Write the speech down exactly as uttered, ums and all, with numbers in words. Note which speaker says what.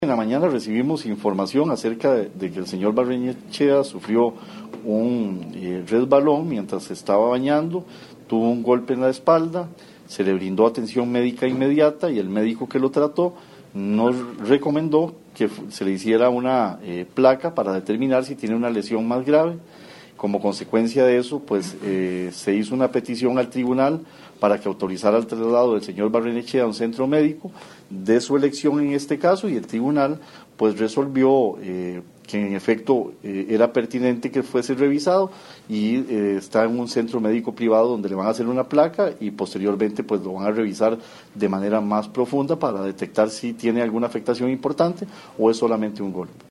Speaker 1: En la mañana recibimos información acerca de, de que el señor Barrenechea sufrió un eh, resbalón mientras se estaba bañando, tuvo un golpe en la espalda, se le brindó atención médica inmediata y el médico que lo trató nos recomendó que se le hiciera una eh, placa para determinar si tiene una lesión más grave. Como consecuencia de eso, pues eh, se hizo una petición al tribunal para que autorizara el traslado del señor Barrenechea a un centro médico de su elección en este caso, y el tribunal pues resolvió eh, que en efecto eh, era pertinente que fuese revisado y eh, está en un centro médico privado donde le van a hacer una placa y posteriormente pues lo van a revisar de manera más profunda para detectar si tiene alguna afectación importante o es solamente un golpe.